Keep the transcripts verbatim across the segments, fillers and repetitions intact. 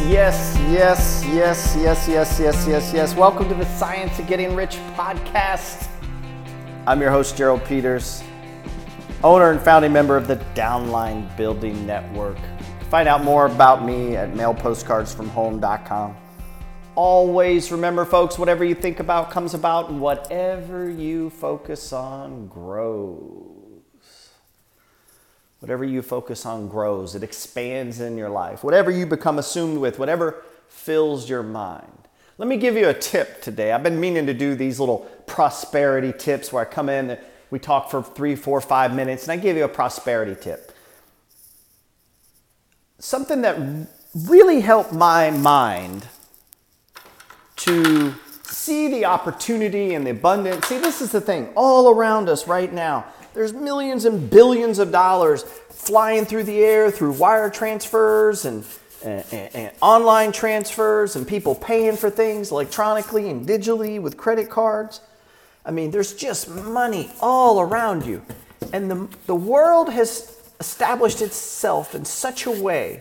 yes, yes, yes, yes, yes, yes, yes, yes. Welcome to the Science of Getting Rich podcast. I'm your host, Gerald Peters, owner and founding member of the Downline Building Network. Find out more about me at mail postcards from home dot com. Always remember, folks, whatever you think about comes about, and whatever you focus on grows. Whatever you focus on grows. It expands in your life. Whatever you become assumed with, whatever fills your mind. Let me give you a tip today. I've been meaning to do these little prosperity tips where I come in, we talk for three, four, five minutes, and I give you a prosperity tip. Something that really helped my mind to see the opportunity and the abundance. See, this is the thing. All around us right now, there's millions and billions of dollars flying through the air through wire transfers and, and, and online transfers and people paying for things electronically and digitally with credit cards. I mean, there's just money all around you. And the, the world has established itself in such a way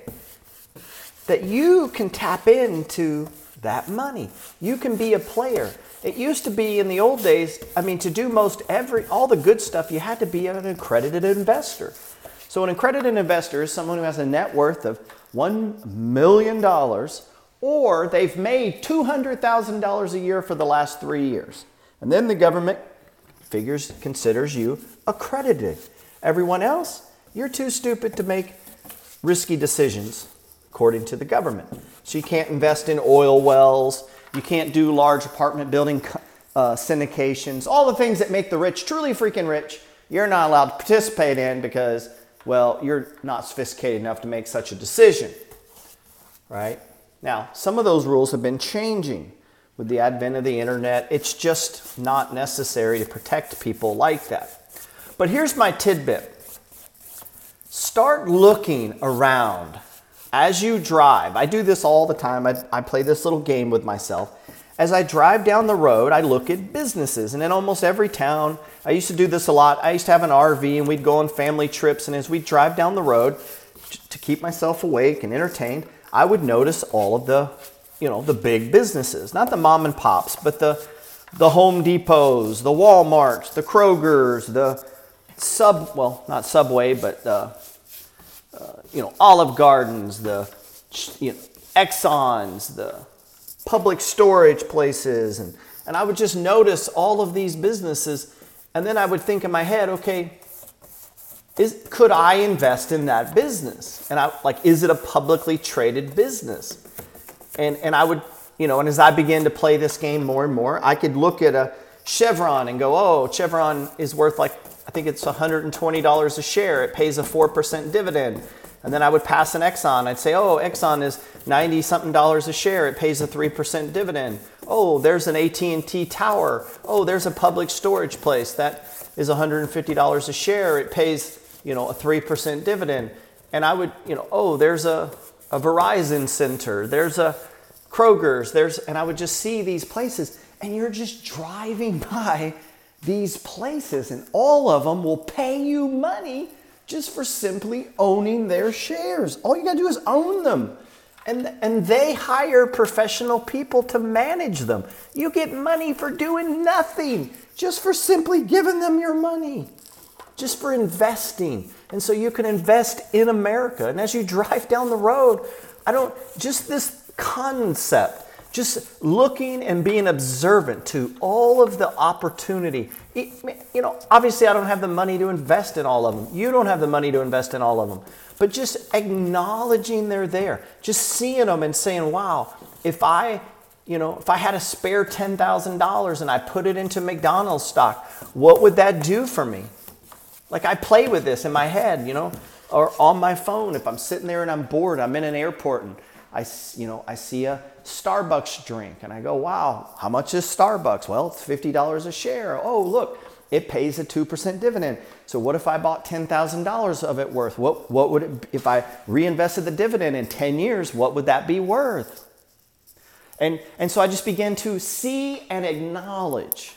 that you can tap into that money. You can be a player. It used to be in the old days, I mean, to do most every, all the good stuff, you had to be an accredited investor. So an accredited investor is someone who has a net worth of one million dollars, or they've made two hundred thousand dollars a year for the last three years. And then the government figures, considers you accredited. Everyone else, you're too stupid to make risky decisions, according to the government. So you can't invest in oil wells. You can't do large apartment building uh, syndications. All the things that make the rich truly freaking rich, you're not allowed to participate in because, well, you're not sophisticated enough to make such a decision, right? Now, some of those rules have been changing with the advent of the internet. It's just not necessary to protect people like that. But here's my tidbit. Start looking around. As you drive, I do this all the time. I, I play this little game with myself. As I drive down the road, I look at businesses. And in almost every town, I used to do this a lot. I used to have an R V and we'd go on family trips. And as we drive down the road, to keep myself awake and entertained, I would notice all of the, you know, the big businesses. Not the mom and pops, but the, the Home Depots, the Walmarts, the Krogers, the Sub, well, not Subway, but uh, Uh, you know, Olive Gardens, the you know, Exxons, the public storage places. And, and I would just notice all of these businesses. And then I would think in my head, okay, is, could I invest in that business? And I like, is it a publicly traded business? And, and I would, you know, and as I began to play this game more and more, I could look at a Chevron and go, oh, Chevron is worth like, I think it's one hundred twenty dollars a share. It pays a four percent dividend. And then I would pass an Exxon. I'd say, oh, Exxon is ninety something dollars a share. It pays a three percent dividend. Oh, there's an A T and T tower. Oh, there's a public storage place. That is one hundred fifty dollars a share. It pays, you know, a three percent dividend. And I would, you know, oh, there's a, a Verizon center. There's a Kroger's. There's, and I would just see these places. And you're just driving by these places, and all of them will pay you money just for simply owning their shares. All you gotta do is own them. And, and they hire professional people to manage them. You get money for doing nothing, just for simply giving them your money, just for investing. And so you can invest in America. And as you drive down the road, I don't, just this concept, just looking and being observant to all of the opportunity. You know, obviously I don't have the money to invest in all of them. You don't have the money to invest in all of them. But just acknowledging they're there, just seeing them and saying, wow, if I, you know, if I had a spare ten thousand dollars and I put it into McDonald's stock, what would that do for me? Like I play with this in my head, you know, or on my phone. If I'm sitting there and I'm bored, I'm in an airport and I, you know, I see a Starbucks drink and I go, wow, how much is Starbucks? Well, it's fifty dollars a share. Oh, look, it pays a two percent dividend. So what if I bought ten thousand dollars of it worth? What, what would it, if I reinvested the dividend in ten years, what would that be worth? And, and so I just began to see and acknowledge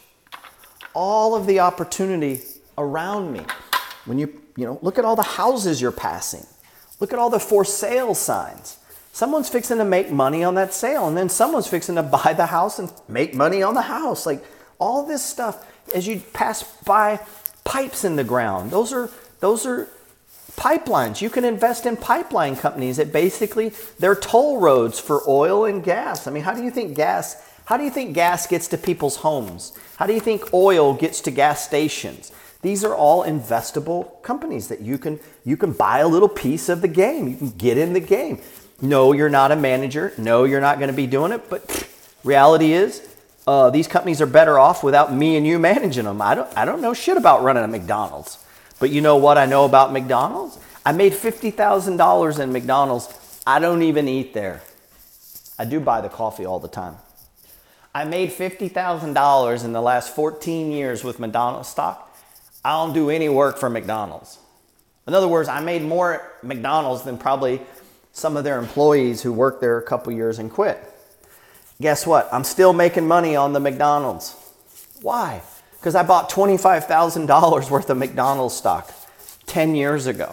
all of the opportunity around me. When you, you know, look at all the houses you're passing. Look at all the for sale signs. Someone's fixing to make money on that sale, and then someone's fixing to buy the house and make money on the house. Like all this stuff, as you pass by pipes in the ground, those are those are pipelines. You can invest in pipeline companies that basically they're toll roads for oil and gas. I mean, how do you think gas, how do you think gas gets to people's homes? How do you think oil gets to gas stations? These are all investable companies that you can you can buy a little piece of the game. You can get in the game. No, you're not a manager. No, you're not going to be doing it. But reality is, uh, these companies are better off without me and you managing them. I don't I don't know shit about running a McDonald's. But you know what I know about McDonald's? I made fifty thousand dollars in McDonald's. I don't even eat there. I do buy the coffee all the time. I made fifty thousand dollars in the last fourteen years with McDonald's stock. I don't do any work for McDonald's. In other words, I made more at McDonald's than probably some of their employees who worked there a couple years and quit. Guess what? I'm still making money on the McDonald's. Why? Because I bought twenty-five thousand dollars worth of McDonald's stock ten years ago.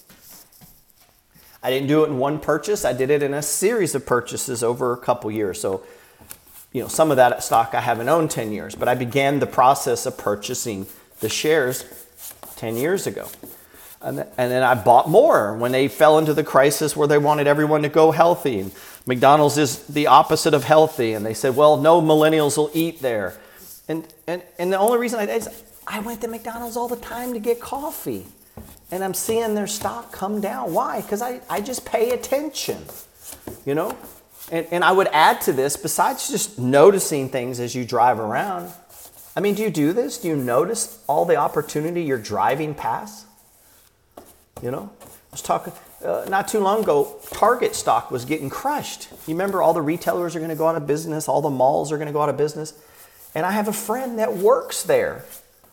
I didn't do it in one purchase. I did it in a series of purchases over a couple years. So, you know, some of that stock I haven't owned ten years, but I began the process of purchasing the shares ten years ago. And, th- and then I bought more when they fell into the crisis where they wanted everyone to go healthy. And McDonald's is the opposite of healthy. And they said, well, no millennials will eat there. And, and and the only reason I did is I went to McDonald's all the time to get coffee. And I'm seeing their stock come down. Why? Because I, I just pay attention, you know? And, and I would add to this, besides just noticing things as you drive around. I mean, do you do this? Do you notice all the opportunity you're driving past? You know? I was talking, uh, not too long ago, Target stock was getting crushed. You remember all the retailers are going to go out of business. All the malls are going to go out of business. And I have a friend that works there,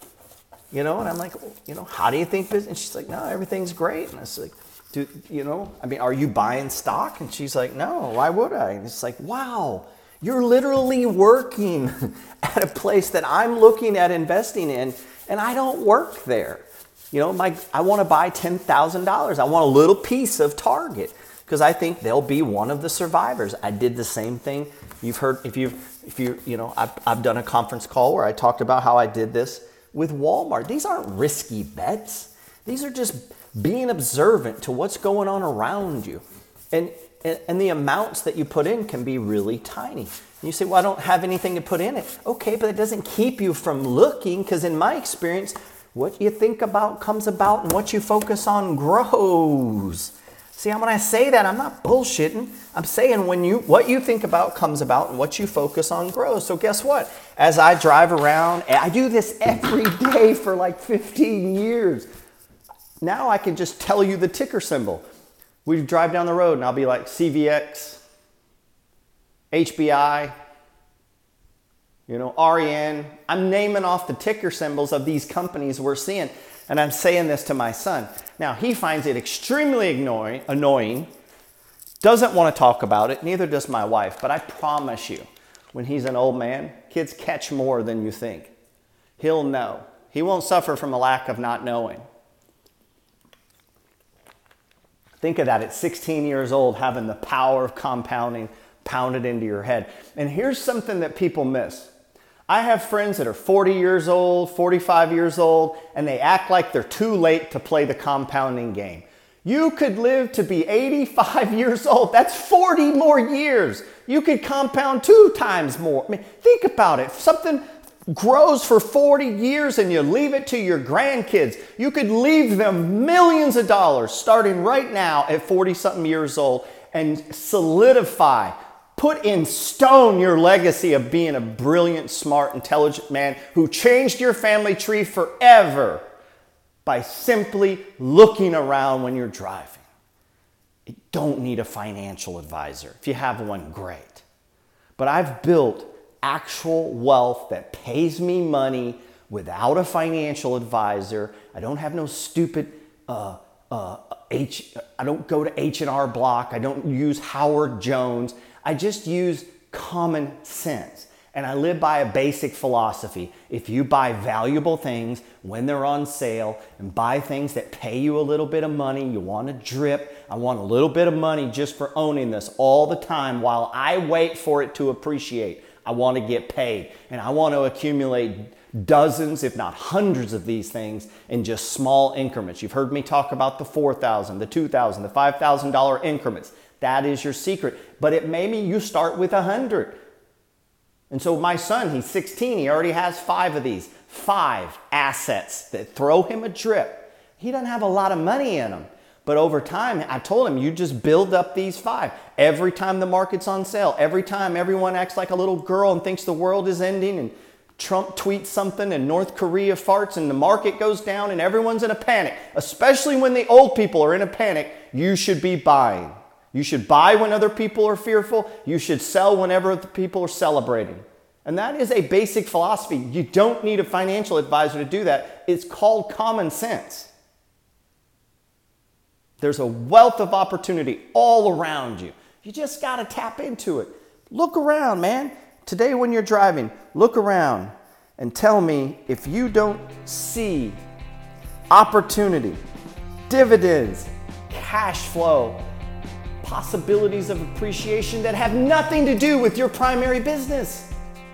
you know, and I'm like, well, you know, how do you think business? And she's like, no, everything's great. And I was like, do, you know, I mean, are you buying stock? And she's like, no, why would I? And it's like, wow, you're literally working at a place that I'm looking at investing in, and I don't work there. You know, my, I want to buy ten thousand dollars. I want a little piece of Target because I think they'll be one of the survivors. I did the same thing. You've heard, if you've, if you, you know, I've, I've done a conference call where I talked about how I did this with Walmart. These aren't risky bets. These are just being observant to what's going on around you. And, and, and the amounts that you put in can be really tiny. And you say, well, I don't have anything to put in it. Okay, but it doesn't keep you from looking, because in my experience, what you think about comes about, and what you focus on grows. See, when I say that, I'm not bullshitting. I'm saying when you what you think about comes about, and what you focus on grows. So guess what? As I drive around, and I do this every day for like fifteen years. Now I can just tell you the ticker symbol. We drive down the road and I'll be like C V X, H B I, you know, R E N. I'm naming off the ticker symbols of these companies we're seeing. And I'm saying this to my son. Now, he finds it extremely annoying, annoying, doesn't want to talk about it, neither does my wife. But I promise you, when he's an old man, kids catch more than you think. He'll know. He won't suffer from a lack of not knowing. Think of that at sixteen years old, having the power of compounding pounded into your head. And here's something that people miss. I have friends that are forty years old, forty-five years old, and they act like they're too late to play the compounding game. You could live to be eighty-five years old. That's forty more years. You could compound two times more. I mean, think about it. If something grows for forty years and you leave it to your grandkids, you could leave them millions of dollars starting right now at forty-something years old and solidify, put in stone your legacy of being a brilliant, smart, intelligent man who changed your family tree forever by simply looking around when you're driving. You don't need a financial advisor. If you have one, great. But I've built actual wealth that pays me money without a financial advisor. I don't have no stupid uh, uh, H. I don't go to H and R Block. I don't use Howard Jones. I just use common sense. And I live by a basic philosophy. If you buy valuable things when they're on sale and buy things that pay you a little bit of money, you want to drip, I want a little bit of money just for owning this all the time while I wait for it to appreciate. I want to get paid and I want to accumulate dozens, if not hundreds of these things in just small increments. You've heard me talk about the four thousand dollars, the two thousand dollars, the five thousand dollars increments. That is your secret. But it maybe you start with one hundred. And so my son, he's sixteen, he already has five of these, five assets that throw him a drip. He doesn't have a lot of money in them. But over time, I told him, you just build up these five. Every time the market's on sale, every time everyone acts like a little girl and thinks the world is ending, and Trump tweets something and North Korea farts and the market goes down and everyone's in a panic, especially when the old people are in a panic, you should be buying. You should buy when other people are fearful. You should sell whenever the people are celebrating. And that is a basic philosophy. You don't need a financial advisor to do that. It's called common sense. There's a wealth of opportunity all around you. You just got to tap into it. Look around, man. Today when you're driving, look around and tell me if you don't see opportunity, dividends, cash flow, possibilities of appreciation that have nothing to do with your primary business.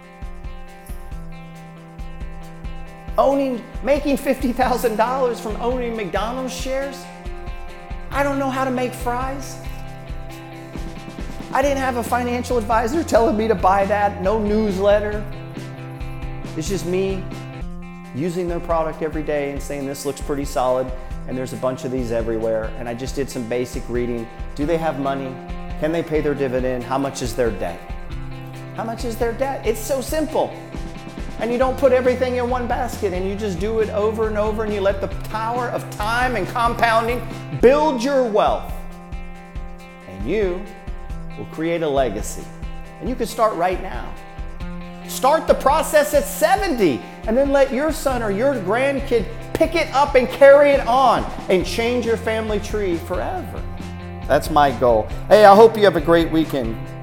Owning, making fifty thousand dollars from owning McDonald's shares? I don't know how to make fries. I didn't have a financial advisor telling me to buy that, no newsletter. It's just me using their product every day and saying this looks pretty solid, and there's a bunch of these everywhere, and I just did some basic reading. Do they have money? Can they pay their dividend? How much is their debt? How much is their debt? It's so simple. And you don't put everything in one basket, and you just do it over and over, and you let the power of time and compounding build your wealth. And you will create a legacy. And you can start right now. Start the process at seventy, and then let your son or your grandkid pick it up and carry it on and change your family tree forever. That's my goal. Hey, I hope you have a great weekend.